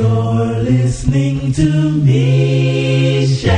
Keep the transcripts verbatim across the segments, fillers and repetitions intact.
You're listening to Michelle.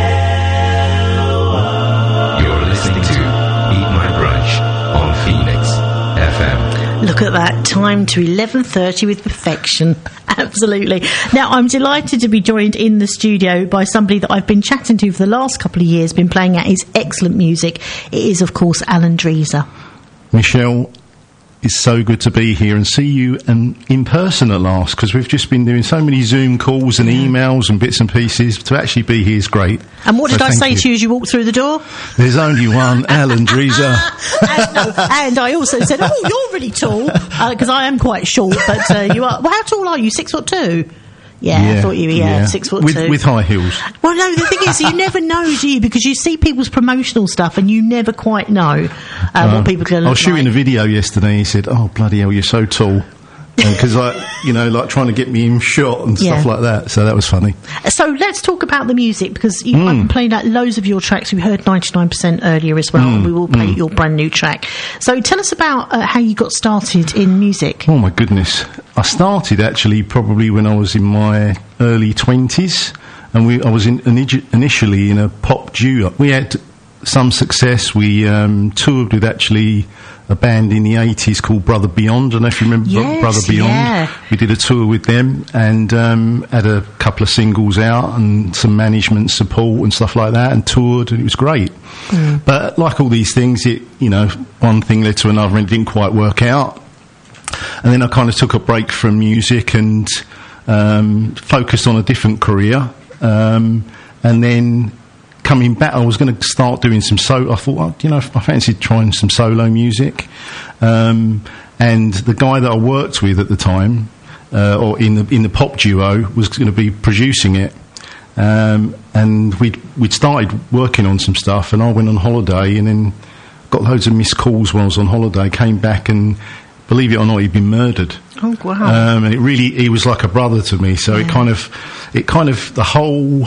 You're listening to Eat My Brunch on Phoenix F M. Look at that, time to eleven thirty with perfection. Absolutely. Now, I'm delighted to be joined in the studio by somebody that I've been chatting to for the last couple of years, been playing out his excellent music. It is, of course, Alan Dreeza. Michelle, it's so good to be here and see you and in person at last, because we've just been doing so many Zoom calls and emails and bits and pieces. To actually be here is great. And what so did I say you. to you as you walked through the door? There's only one, Alan Dreeza. and, no, and I also said, oh, you're really tall, because uh, I am quite short, but uh, you are. Well, how tall are you? Six foot two? Yeah, yeah, I thought you were, yeah, yeah. six foot with, two. With high heels. Well, no, the thing is, you never know, do you? Because you see people's promotional stuff and you never quite know uh, uh, what people are going to look like. I was shooting like. a video yesterday and he said, oh, bloody hell, you're so tall. Because, like, you know, like trying to get me in shot and yeah. stuff like that. So that was funny. So let's talk about the music, because you, mm. I've been playing out loads of your tracks. We heard ninety-nine percent earlier as well, mm. and we will play mm. your brand new track. So tell us about uh, how you got started in music. Oh, my goodness. I started, actually, probably when I was in my early twenties. And we, I was in, initially in a pop duo. We had some success. We um, toured with, actually, a band in the eighties called Brother Beyond. I don't know if you remember yes, Brother Beyond. Yeah. We did a tour with them and um, had a couple of singles out and some management support and stuff like that, and toured, and it was great. Mm. But like all these things, it you know, one thing led to another and it didn't quite work out. And then I kind of took a break from music and um, focused on a different career. Um, and then coming back, I was going to start doing some solo. I thought, well, you know, I fancied trying some solo music. Um, and the guy that I worked with at the time, uh, or in the in the pop duo, was going to be producing it. Um, and we'd we'd started working on some stuff, and I went on holiday, and then got loads of missed calls while I was on holiday. Came back, and believe it or not, he'd been murdered. Oh wow! Um, and it really, he was like a brother to me. So yeah. it kind of, it kind of the whole.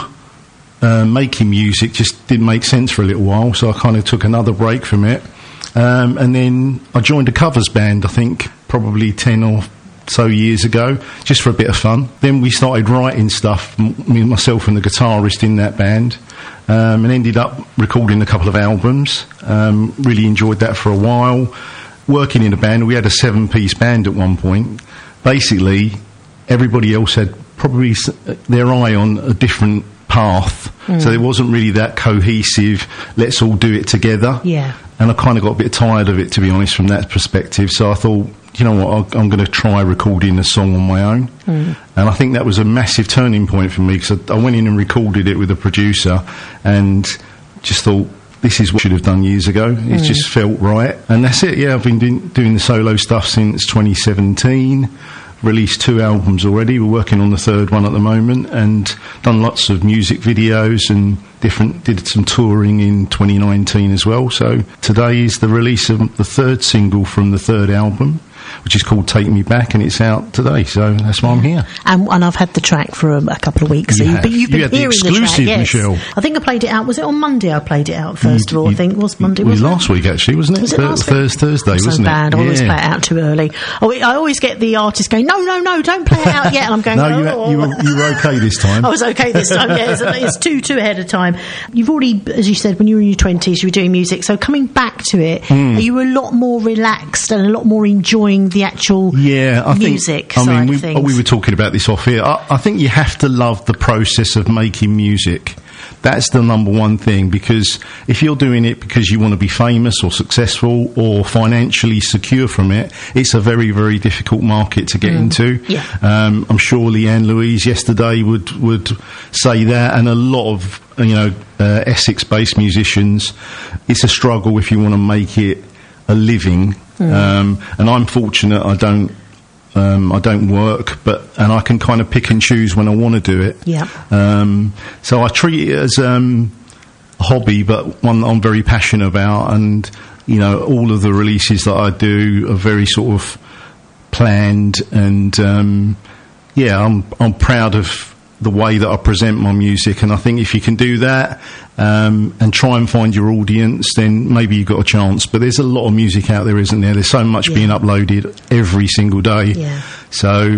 Uh, making music just didn't make sense for a little while, so I kind of took another break from it, um, and then I joined a covers band, I think probably ten or so years ago, just for a bit of fun. Then we started writing stuff, me, myself and the guitarist in that band, um, and ended up recording a couple of albums. Um, really enjoyed that for a while. Working in a band, we had a seven-piece band at one point. Basically, everybody else had probably their eye on a different path, mm. so it wasn't really that cohesive, let's all do it together. Yeah. And I kind of got a bit tired of it, to be honest, from that perspective. So I thought, you know what, I'm going to try recording a song on my own. Mm. And I think that was a massive turning point for me, because I, I went in and recorded it with a producer and just thought, this is what I should have done years ago. It mm. just felt right. And that's it, yeah, I've been doing, doing the solo stuff since twenty seventeen. Released two albums already. We're working on the third one at the moment, and done lots of music videos and different, did some touring in twenty nineteen as well. So today is the release of the third single from the third album, which is called Take Me Back, and it's out today, so that's why I'm here. And, and I've had the track for um, a couple of weeks. You so have. You've, you've been you had hearing the exclusive, the track, yes. Michelle. I think I played it out. Was it on Monday I played it out, first you, of all? You, I think it was Monday, it was wasn't last it? week, actually, wasn't it? Was it Th- last week? Thursday, Thursday, so wasn't bad. it? I always yeah. play it out too early. Oh, I always get the artist going, no, no, no, don't play it out yet. And I'm going, no, oh. you, you, were, you were okay this time. I was okay this time, yeah. It's, it's two, two ahead of time. You've already, as you said, when you were in your twenties, you were doing music. So coming back to it, mm. are you a lot more relaxed and a lot more enjoying the actual yeah, I music think, I side mean, we, of things? we were talking about this off here. I, I think you have to love the process of making music. That's the number one thing, because if you're doing it because you want to be famous or successful or financially secure from it, it's a very, very difficult market to get mm. into. Yeah. Um, I'm sure Leanne Louise yesterday would, would say that, and a lot of, you know, uh, Essex-based musicians, it's a struggle if you want to make it a living. Mm. Um, and I'm fortunate I don't Um, I don't work, but and I can kind of pick and choose when I want to do it. Yeah. Um, so I treat it as um, a hobby, but one that I'm very passionate about. And you know, all of the releases that I do are very sort of planned, and um, yeah, I'm I'm proud of the way that I present my music. And I think if you can do that um, and try and find your audience, then maybe you've got a chance. But there's a lot of music out there, isn't there? There's so much yeah. being uploaded every single day. Yeah. So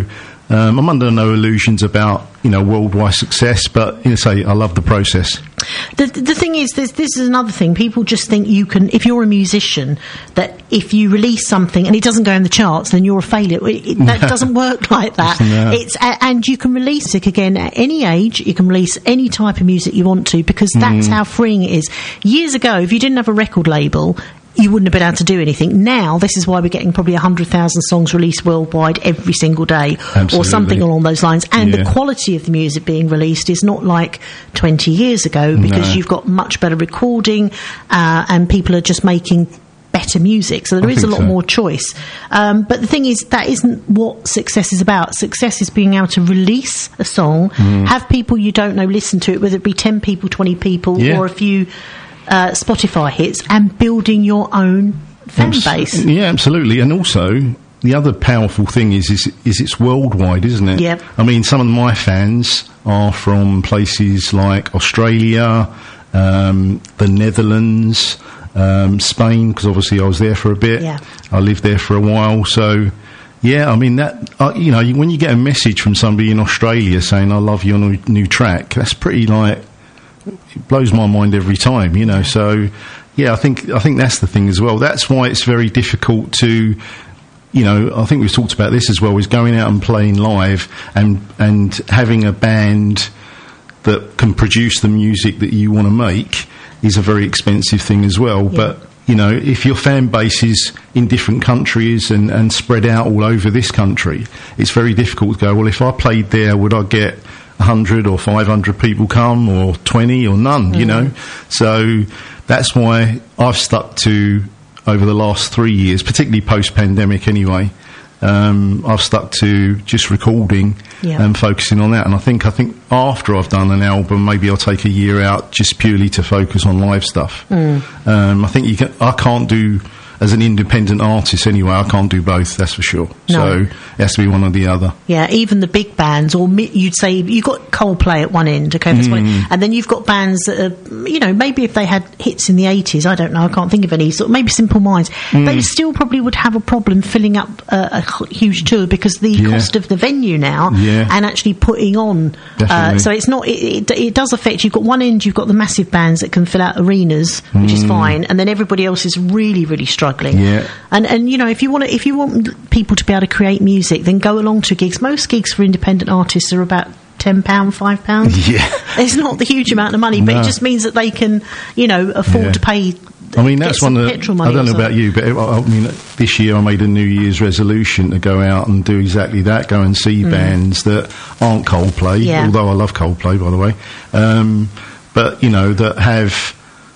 Um, I'm under no illusions about, you know, worldwide success, but, you know, say, I love the process. The, the thing is, this, this is another thing. People just think you can, if you're a musician, that if you release something and it doesn't go in the charts, then you're a failure. It, it, that doesn't work like that. No. It's uh, and you can release it again at any age. You can release any type of music you want to, because that's mm. how freeing it is. Years ago, if you didn't have a record label, you wouldn't have been able to do anything. Now, this is why we're getting probably one hundred thousand songs released worldwide every single day. Absolutely. Or something along those lines. And yeah. the quality of the music being released is not like twenty years ago, because No. you've got much better recording uh, and people are just making better music. So there I is a think lot so. more choice. Um, but the thing is, that isn't what success is about. Success is being able to release a song, Mm. have people you don't know listen to it, whether it be ten people, twenty people, Yeah. or a few uh, Spotify hits, and building your own fan Abs- base. Yeah, absolutely. And also, the other powerful thing is, is is it's worldwide, isn't it? Yep. I mean, some of my fans are from places like Australia, um, the Netherlands, um, Spain, because obviously I was there for a bit. Yeah. I lived there for a while, so... Yeah, I mean, that, uh, you know, when you get a message from somebody in Australia saying, I love your new, new track, that's pretty, like, it blows my mind every time, you know, so... Yeah, I think I think that's the thing as well. That's why it's very difficult to, you know, I think we've talked about this as well, is going out and playing live and and having a band that can produce the music that you want to make is a very expensive thing as well. Yeah. But, you know, if your fan base is in different countries and, and spread out all over this country, it's very difficult to go, well, if I played there, would I get one hundred or five hundred people come, or twenty or none, mm. you know? So... That's why I've stuck to, over the last three years, particularly post-pandemic anyway, um, I've stuck to just recording yeah. and focusing on that. And I think I think after I've done an album, maybe I'll take a year out just purely to focus on live stuff. Mm. Um, I think you can, I can't do... As an independent artist, anyway, I can't do both. That's for sure. No. So it has to be one or the other. Yeah, even the big bands, or mi- you'd say you've got Coldplay at one end, okay, that's Mm. one, and then you've got bands that are, you know, maybe if they had hits in the eighties, I don't know, I can't think of any. Sort of maybe Simple Minds, Mm. they still probably would have a problem filling up a, a huge tour, because the Yeah. cost of the venue now Yeah. and actually putting on. Uh, Definitely. so it's not. It, it, it does affect. You've got one end, you've got the massive bands that can fill out arenas, which is fine, and then everybody else is really, really struggling. Mm. Yeah. And and you know, if you want to, if you want people to be able to create music, then go along to gigs. Most gigs for independent artists are about ten pound, five pounds. Yeah. It's not the huge amount of money, but No. it just means that they can, you know, afford Yeah. to pay. I mean, get that's some one of the, petrol money I don't know or about something. you, but I, I mean, this year I made a New Year's resolution to go out and do exactly that, go and see bands that aren't Coldplay, Yeah. although I love Coldplay, by the way, um, but, you know, that have...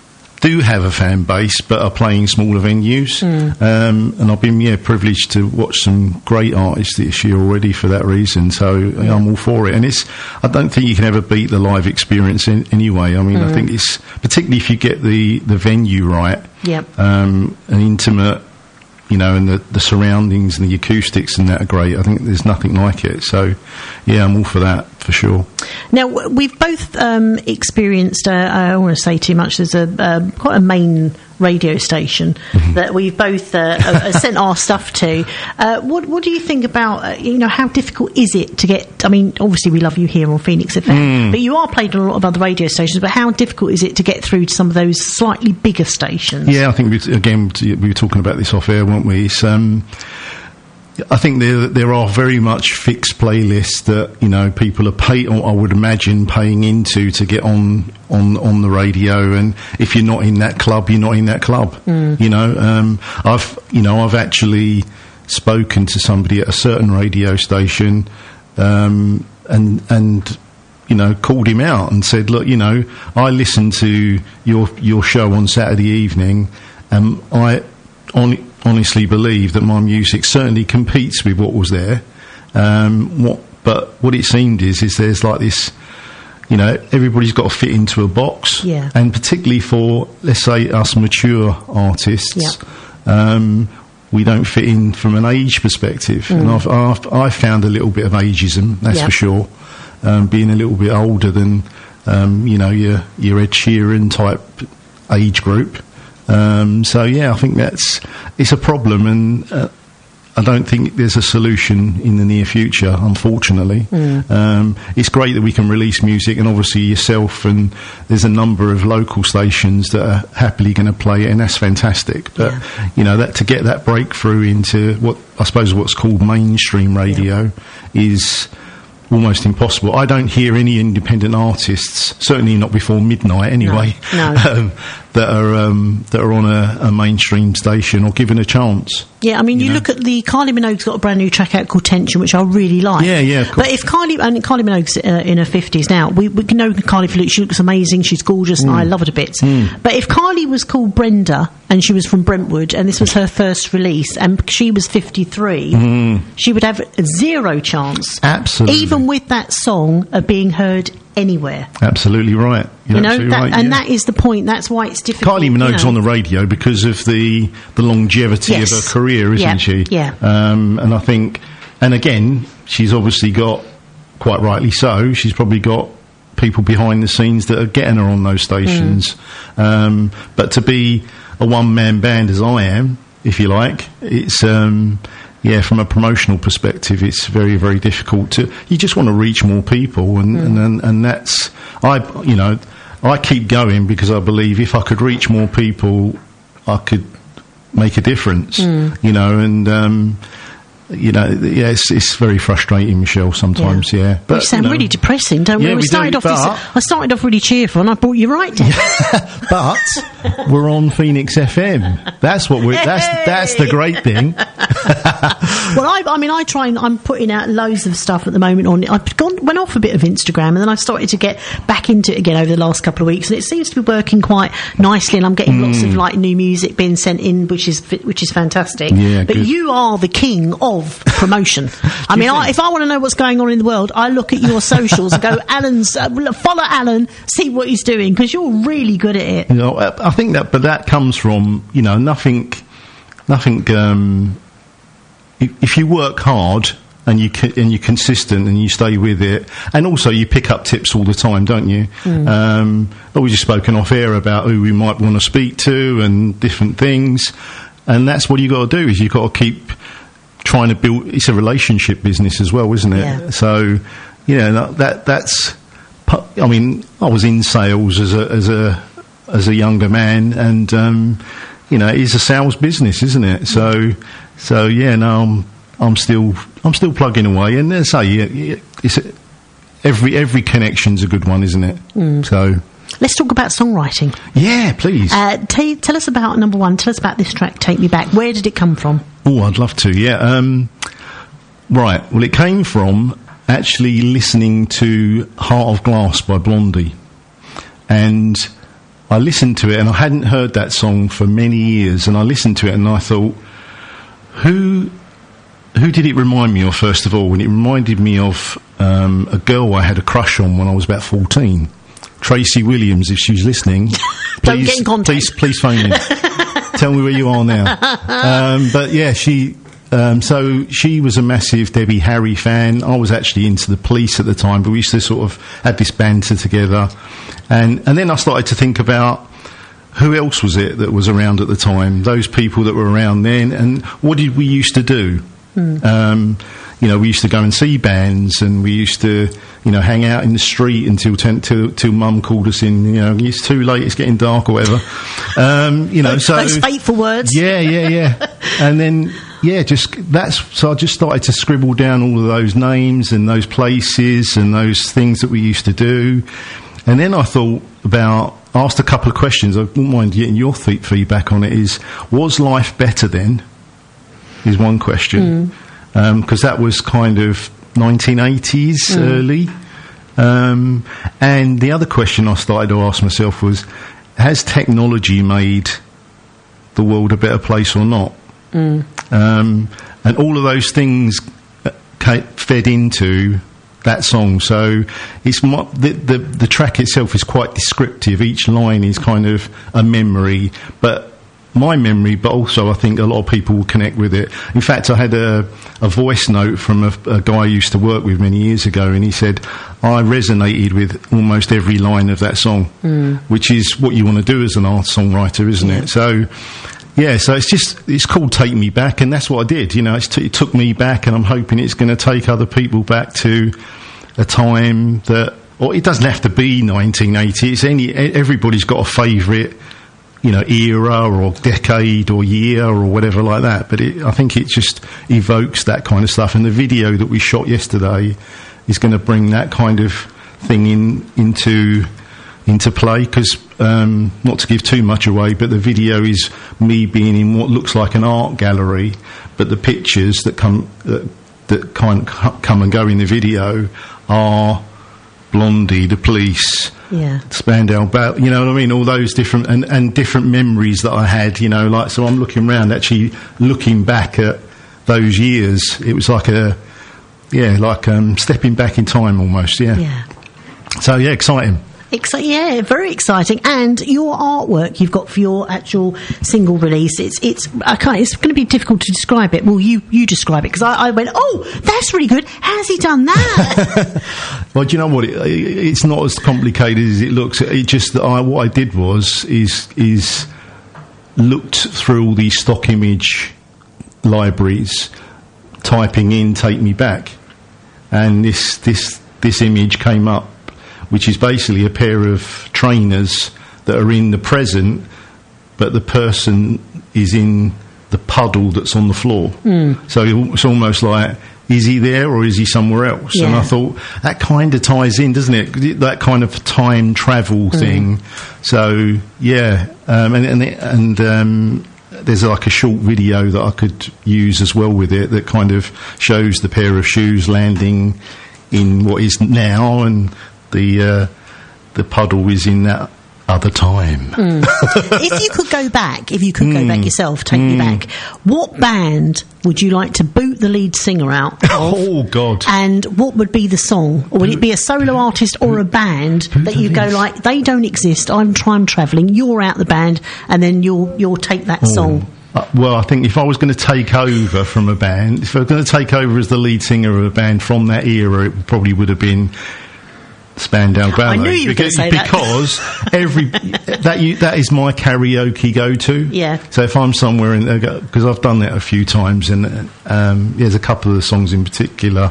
do have a fan base, but are playing smaller venues. Mm. Um, and I've been, yeah, privileged to watch some great artists this year already for that reason. So yeah. I'm all for it. And it's, I don't think you can ever beat the live experience in, anyway. I mean, mm. I think it's, particularly if you get the, the venue right, Yep. um, an intimate, you know, and the, the surroundings and the acoustics and that are great. I think there's nothing like it. So, yeah, I'm all for that, for sure. Now, w- we've both um, experienced, uh, I don't want to say too much, there's a uh, quite a main radio station mm-hmm. that we've both uh, uh, sent our stuff to. Uh, what, what do you think about, uh, you know, how difficult is it to get, I mean, obviously we love you here on Phoenix F M, mm. but you are played on a lot of other radio stations, but how difficult is it to get through to some of those slightly bigger stations? Yeah, I think, we, again, we were talking about this off air, weren't we? It's, um, I think there there are very much fixed playlists that, you know, people are pay, or I would imagine paying into to get on on on the radio. And if you're not in that club, you're not in that club. Mm. You know, um, I've you know I've actually spoken to somebody at a certain radio station, um, and and you know called him out and said, look, you know, I listened to your your show on Saturday evening, and I on. honestly believe that my music certainly competes with what was there. Um, what, but what it seemed is, is there's like this, you know, everybody's got to fit into a box. Yeah. And particularly for, let's say, us mature artists, yeah. um, we don't fit in from an age perspective. Mm. And I've, I've, I've found a little bit of ageism, that's yeah. for sure. Um, being a little bit older than, um, you know, your, your Ed Sheeran type age group. Um, so yeah, I think that's it's a problem, and uh, I don't think there's a solution in the near future, unfortunately. Mm. Um, it's great that we can release music, and obviously yourself, and there's a number of local stations that are happily going to play it, and that's fantastic. But, yeah. you know, that to get that breakthrough into what I suppose what's called mainstream radio yeah. is almost impossible. I don't hear any independent artists, certainly not before midnight anyway, no, no. um, that are um, that are on a, a mainstream station or given a chance. Yeah, I mean, you, you know? look at the Kylie Minogue's got a brand new track out called Tension, which I really like. Yeah, yeah, of course. But if Kylie, and Kylie Minogue's uh, in her fifties now, we, we know Kylie Minogue, she looks amazing, she's gorgeous, mm. and I love her to bits. Mm. But if Kylie was called Brenda, and she was from Brentwood, and this was her first release, and she was fifty-three, mm. she would have zero chance. Absolutely. Even with that song of being heard anywhere. Absolutely right. You're you know, absolutely that, right, and yeah. that is the point. That's why it's difficult. Kylie Minogue's you know. on the radio because of the the longevity yes. of her career, isn't yeah. she? Yeah. Um, and I think, and again, she's obviously got, quite rightly so, she's probably got people behind the scenes that are getting her on those stations. Mm. Um, but to be a one-man band as I am, if you like, it's... Um, yeah, from a promotional perspective, it's very, very difficult to... You just want to reach more people, and, mm. and, and, and that's... I, you know, I keep going because I believe if I could reach more people, I could make a difference, mm. you know, and... Um, you know, yeah, it's, it's very frustrating, Michelle, sometimes, yeah. yeah. But, we sound you know, really depressing, don't we? Yeah, we, we started do, off this, but, I started off really cheerful, and I brought you right down. But we're on Phoenix F M. That's what we're... Hey! That's that's the great thing. Well, I, I mean, I try and I'm putting out loads of stuff at the moment on. I've gone went off a bit of Instagram, and then I started to get back into it again over the last couple of weeks, and it seems to be working quite nicely. And I'm getting mm. lots of like new music being sent in, which is which is fantastic. Yeah, but good. You are the king of promotion. I mean, I, if I want to know what's going on in the world, I look at your socials and go, Alan's uh, follow Alan, see what he's doing, because you're really good at it. You know, I think that, but that comes from, you know, nothing, nothing. Um, if, if you work hard and you and you're consistent and you stay with it, and also you pick up tips all the time, don't you? Mm. Um, we've just spoken off air about who we might want to speak to and different things, and that's what you got to do. Is you've got to keep trying to build. It's a relationship business as well, isn't it? Yeah. So, you know, that that's. I mean, I was in sales as a as a as a younger man, and um, you know, it's a sales business, isn't it? So, so yeah, no, I'm I'm still I'm still plugging away, and as I say, yeah, it's a, every every connection's a good one, isn't it? Mm. So. Let's talk about songwriting. Yeah, please. Uh, t- tell us about, number one, tell us about this track, Take Me Back. Where did it come from? Oh, I'd love to, yeah. Um, right, well, it came from actually listening to Heart of Glass by Blondie. And I listened to it, and I hadn't heard that song for many years, and I listened to it, and I thought, who... Who did it remind me of, first of all? And it reminded me of um, a girl I had a crush on when I was about fourteen. Tracy Williams, if she's listening, Don't please, get in contact. please, please phone me. Tell me where you are now. Um, but yeah, she. Um, so she was a massive Debbie Harry fan. I was actually into the Police at the time, but we used to sort of have this banter together, and and then I started to think about who else was it that was around at the time. Those people that were around then, and what did we used to do? Mm. Um, you know, we used to go and see bands, and we used to, you know, hang out in the street until ten, till, till Mum called us in. You know, it's too late, it's getting dark or whatever. Um, you know, those, so those fateful words. Yeah, yeah, yeah. And then, yeah, just that's. So I just started to scribble down all of those names and those places and those things that we used to do. And then I thought about, asked a couple of questions. I wouldn't mind getting your th- feedback on it. Is was life better then? Is one question, because mm. um, that was kind of nineteen eighties mm. early. Um, and the other question I started to ask myself was, has technology made the world a better place or not? Mm. Um, and all of those things fed into that song. So it's my, the, the the track itself is quite descriptive. Each line is kind of a memory, but my memory, but also I think a lot of people will connect with it. In fact, I had a, a voice note from a, a guy I used to work with many years ago, and he said, I resonated with almost every line of that song, mm. which is what you want to do as an art songwriter, isn't yeah. it? So, yeah, so it's just, it's called Take Me Back, and that's what I did. You know, it's t- it took me back, and I'm hoping it's going to take other people back to a time that, or it doesn't have to be nineteen eighty. It's any, everybody's got a favourite, you know, era or decade or year or whatever like that. But it, I think it just evokes that kind of stuff. And the video that we shot yesterday is going to bring that kind of thing in into into play. Because um, not to give too much away, but the video is me being in what looks like an art gallery, but the pictures that come that, that kind of come and go in the video are Blondie, The Police, Yeah. Spandau Ballet, you know what I mean? All those different, and, and different memories that I had, you know, like, so I'm looking around, actually looking back at those years. It was like a, yeah, like um, stepping back in time almost, yeah. Yeah. So, yeah, exciting. Exci- yeah, very exciting. And your artwork you've got for your actual single release, it's it's I can't, it's going to be difficult to describe it. Well, you, you describe it, because I, I went, oh, that's really good. How's he done that? Well, do you know what? It, it's not as complicated as it looks. It just that I, what I did was is is looked through all these stock image libraries, typing in "Take Me Back," and this this this image came up, which is basically a pair of trainers that are in the present, but the person is in the puddle that's on the floor. Mm. So it's almost like, is he there or is he somewhere else? Yeah. And I thought, that kind of ties in, doesn't it? That kind of time travel mm. thing. So, yeah. Um, and and, and um, there's like a short video that I could use as well with it that kind of shows the pair of shoes landing in what is now, and the uh, the puddle is in that other time. Mm. If you could go back, if you could Mm. go back yourself, take me back, what band would you like to boot the lead singer out of? Oh, God. And what would be the song? Or would it be a solo artist or a band that you go like, they don't exist, I'm time travelling, you're out the band, and then you'll you'll take that song? Uh, well, I think if I was going to take over from a band, if I was going to take over as the lead singer of a band from that era, it probably would have been Spandau Ballet. I knew you were going to say that. Because every that you, that is my karaoke go-to. Yeah. So if I'm somewhere in, because I've done that a few times, and um, there's a couple of the songs in particular.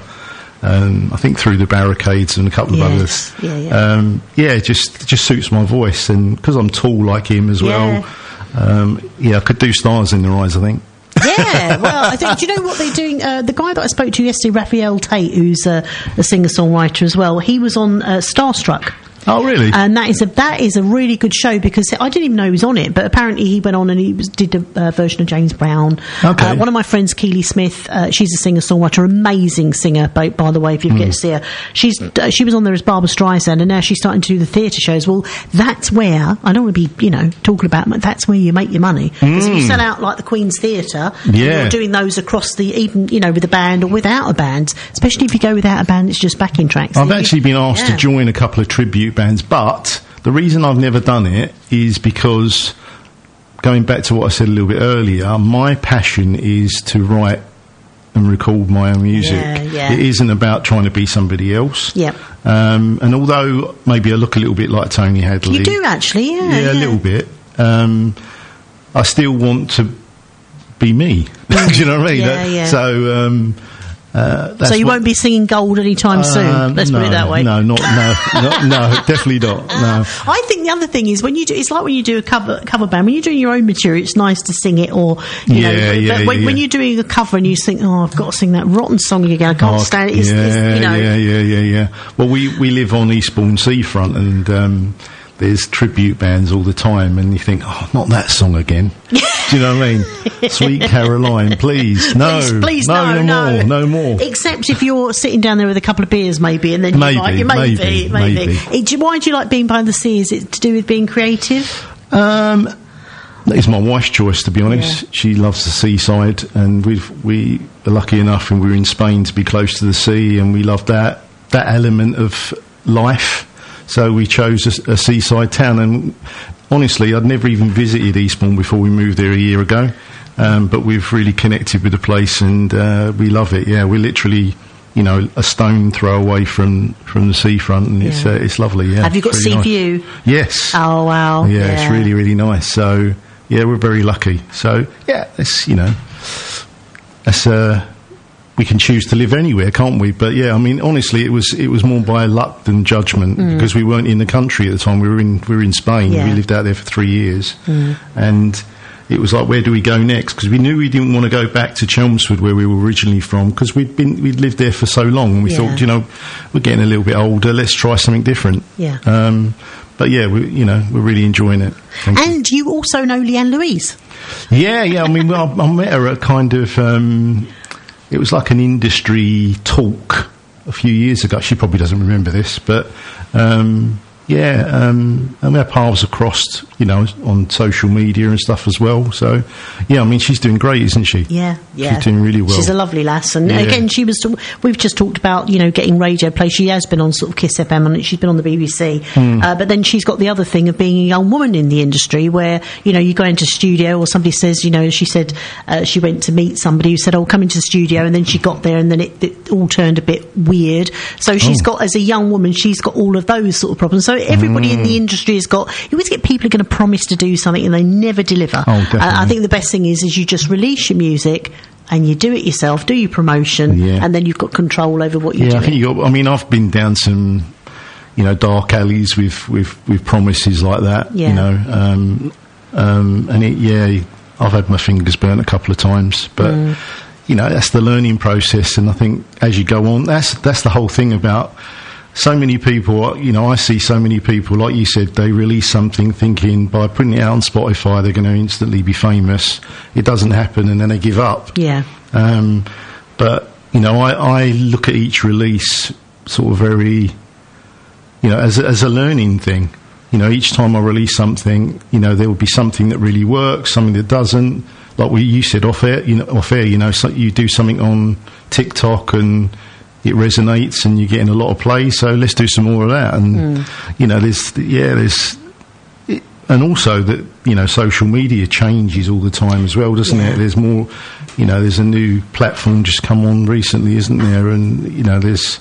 Um, I think Through the Barricades and a couple Yeah. of others. Yeah, yeah. Um, yeah, it just it just suits my voice, and because I'm tall like him as well. Yeah. Um, yeah, I could do Stars in Their Eyes, I think. Yeah, well, I think, do you know what they're doing? Uh, the guy that I spoke to yesterday, Raphael Tate, who's uh, a singer-songwriter as well, he was on uh, Starstruck. Oh, really? And that is a that is a really good show, because I didn't even know he was on it, but apparently he went on and he was, did a uh, version of James Brown. Okay. Uh, one of my friends, Keely Smith, uh, she's a singer-songwriter, amazing singer, by, by the way, if you ever Mm. get to see her. She's, uh, she was on there as Barbara Streisand, and now she's starting to do the theatre shows. Well, that's where, I don't want to be, you know, talking about, that's where you make your money. Because if you sell out like the Queen's Theatre, and Yeah. you're doing those across the, even, you know, with a band or without a band, especially if you go without a band, it's just backing tracks. I've You- actually been asked yeah. to join a couple of tribute bands, but the reason I've never done it is because, going back to what I said a little bit earlier, my passion is to write and record my own music. Yeah, yeah. It isn't about trying to be somebody else. Yep. Um, and although maybe I look a little bit like Tony Hadley, You do actually, yeah. yeah, a little bit. Um, I still want to be me. Do you know what I mean? Yeah, That- yeah. So. Um, Uh, that's So you what- won't be singing Gold anytime soon. Um, Let's no, put it that way. No, not no, no, no, definitely not. No. I think the other thing is when you do, it's like when you do a cover cover band. When you're doing your own material, it's nice to sing it, or you know. Yeah, But yeah, when, yeah. when you're doing a cover and you think, oh, I've got to sing that rotten song again, I can't Oh, stand it. It's, yeah, it's, you know. yeah, yeah, yeah, yeah. Well, we we live on Eastbourne seafront, and um, there's tribute bands all the time, and you think, oh, not that song again. Do you know what I mean? Sweet Caroline, please, no, Please, please, no, no, no, no. more, no more. Except if you're sitting down there with a couple of beers, maybe, and then Maybe, you're like, you maybe, maybe, maybe. maybe. Eh, do- Why do you like being by the sea? Is it to do with being creative? Um, it's my wife's choice, to be honest. Yeah. She loves the seaside, and we've we are lucky enough, and we're in Spain to be close to the sea, and we love that that element of life. So we chose a, a seaside town, and honestly, I'd never even visited Eastbourne before we moved there a year ago. Um, but we've really connected with the place, and uh, we love it. Yeah, we're literally, you know, a stone throw away from, from the seafront, and it's Yeah. uh, it's lovely. Yeah, Have you got it's sea really nice. view? Yes. Oh wow! Yeah, it's really really nice. So yeah, we're very lucky. So yeah, it's you know, that's uh, we can choose to live anywhere, can't we? But yeah, I mean, honestly, it was it was more by luck than judgment Mm. because we weren't in the country at the time. We were in we were in Spain. Yeah. We lived out there for three years, Mm. and it was like, where do we go next? Because we knew we didn't want to go back to Chelmsford, where we were originally from, because we'd been we'd lived there for so long, and we Yeah. thought, you know, we're getting a little bit older. Let's try something different. Yeah. Um, but yeah, we, you know, we're really enjoying it. Thank you. And you also know Leanne Louise. Yeah, yeah. I mean, I, I met her at kind of. Um, it was like an industry talk a few years ago. She probably doesn't remember this, but um, yeah, um, and our paths have crossed, you know, on social media and stuff as well. So, yeah, I mean, she's doing great, isn't she? Yeah, yeah. She's doing really well. She's a lovely lass. And Yeah. again, she was. We've just talked about, you know, getting radio play. She has been on sort of Kiss F M, and she's been on the B B C. Hmm. Uh, but then she's got the other thing of being a young woman in the industry, where you know you go into studio, or somebody says, you know, she said uh, she went to meet somebody who said, "Oh, come into the studio," and then she got there, and then it, it all turned a bit weird. So she's Oh. got, as a young woman, she's got all of those sort of problems. So everybody in the industry has got. You always get people who are going to promise to do something and they never deliver. Oh, definitely. Uh, I think the best thing is is you just release your music and you do it yourself, do your promotion, Yeah. and then you've got control over what you're Yeah, I doing. think you got. I mean, I've been down some, you know, dark alleys with with, with promises like that. Yeah. You know, um, um, and it, yeah, I've had my fingers burnt a couple of times, but Mm. you know, that's the learning process. And I think as you go on, that's that's the whole thing about. So many people, you know, I see so many people, like you said, they release something thinking by putting it out on Spotify they're going to instantly be famous. It doesn't happen, and then they give up. Yeah. Um, but, you know, I, I look at each release sort of very, you know, as a, as a learning thing. You know, each time I release something, you know, there will be something that really works, something that doesn't. Like we, you said off air, you know, off air, you know, so you do something on TikTok and it resonates and you're getting a lot of play, so let's do some more of that. And, you know, there's, yeah, there's, it, and also that, you know, social media changes all the time as well, doesn't Yeah. it? There's more, you know, there's a new platform just come on recently, isn't there? And, you know, there's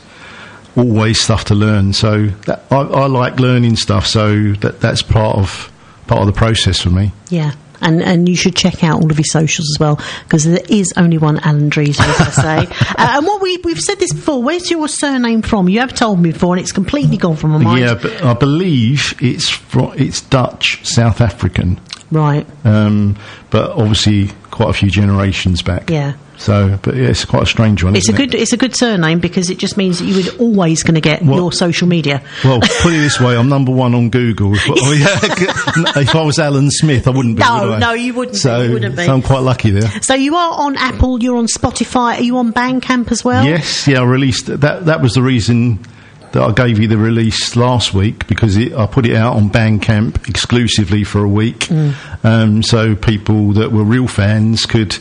always stuff to learn. So that, I, I like learning stuff, so that that's part of, part of the process for me. Yeah. And and you should check out all of his socials as well, because there is only one Alan Drees, as I say. uh, and what we, we've said this before, where's your surname from? You have told me before, and it's completely gone from my mind. Yeah, but I believe it's fro- it's Dutch, South African. Right. Um, but obviously quite a few generations back. Yeah. So, but yeah, it's quite a strange one. It's a isn't good it's a good surname, because it just means that you would always going to get Well- your social media. It? Well, put it this way, I'm number one on Google. If, oh, yeah, if I was Alan Smith, I wouldn't be. No, would I? no, you wouldn't be, So, you wouldn't be. so I'm quite lucky there. So you are on Apple, you're on Spotify, are you on Bandcamp as well? Yes, yeah, I released that. That was the reason that I gave you the release last week, because it, I put it out on Bandcamp exclusively for a week, Mm. um, so people that were real fans could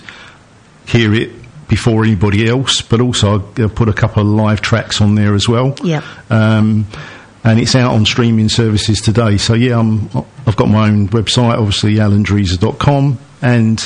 hear it before anybody else. But also, I put a couple of live tracks on there as well. Yep. Um, and it's out on streaming services today. So yeah, I'm, I've got my own website, obviously alan drees dot com, and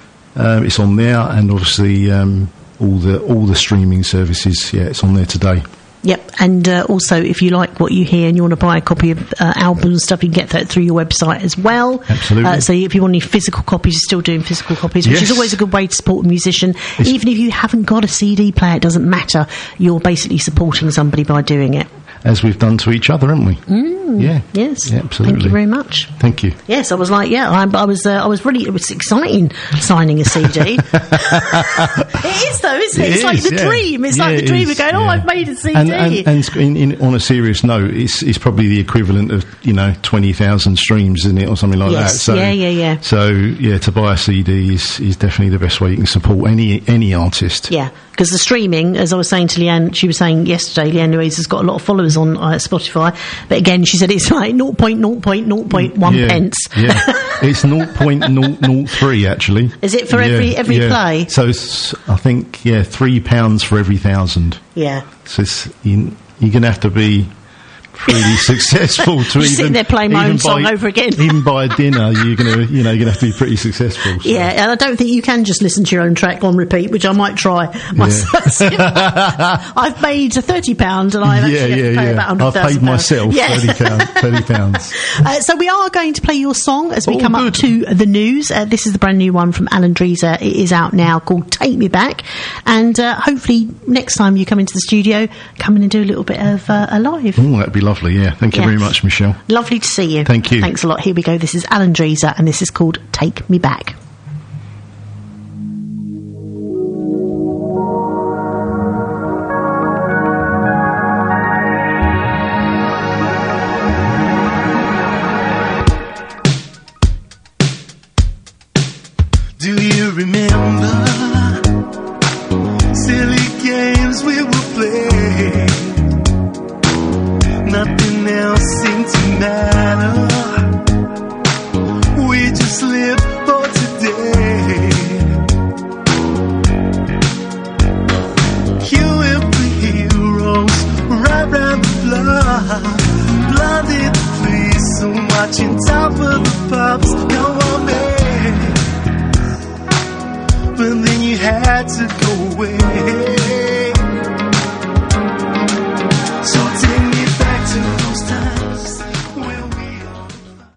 um, it's on there, and obviously um, all the all the streaming services. Yeah, it's on there today. Yep, and uh, also if you like what you hear and you want to buy a copy of uh, albums and stuff, you can get that through your website as well. Absolutely. Uh, so if you want any physical copies, you're still doing physical copies, which Yes. is always a good way to support a musician. It's- Even if you haven't got a C D player, it doesn't matter. You're basically supporting somebody by doing it. As we've done to each other, haven't we? Mm, yeah. Yes. Yeah, absolutely. Thank you very much. Thank you. Yes, I was like, yeah, I, I was, uh, I was really, it was exciting signing a C D. It is though, isn't it? It it's like is, the yeah. dream. It's Yeah, like the it dream is, of going, oh, yeah. I've made a C D. And, and, and in, in, on a serious note, it's, it's probably the equivalent of, you know, twenty thousand streams, isn't it, or something like Yes, that. So, yeah, yeah, yeah. So, yeah, to buy a C D is, is definitely the best way you can support any any artist. Yeah, because the streaming, as I was saying to Leanne, she was saying yesterday, Leanne Louise has got a lot of followers on uh, Spotify, but again, she said it's like zero point zero point zero point one yeah, pence. Yeah, it's zero point zero zero three actually. Is it for Yeah, every every yeah. play? So it's, I think, yeah, three pounds for every thousand. Yeah. So it's, you, you're going to have to be really successful to Just even sitting there playing my even own song buy- over again. Even buy a dinner, you're gonna, you know, you're gonna have to be pretty successful. So. Yeah, and I don't think you can just listen to your own track on repeat, which I might try myself. I've made thirty pounds, and I've actually yeah, have to yeah, pay yeah. about one I've hundred thousand paid myself Yeah. thirty pounds. thirty pounds. Uh, so we are going to play your song as we Oh, come good. up to the news. Uh, this is the brand new one from Alan Dreeser. It is out now, called Take Me Back. And uh, hopefully next time you come into the studio, come in and do a little bit of uh, a live. Oh, that'd be lovely. Yeah, thank you Yeah. very much, Michelle. Lovely to see you. Thank you. Thanks a lot. Here we go. This is Alan Dreeser, and this is called Take Me Back. Do you remember silly games we would play? Nothing else seemed to matter. We just live for today. You will be heroes right round the block. Blinded police and watching top of the pops. Come on, man. But then you had to go away.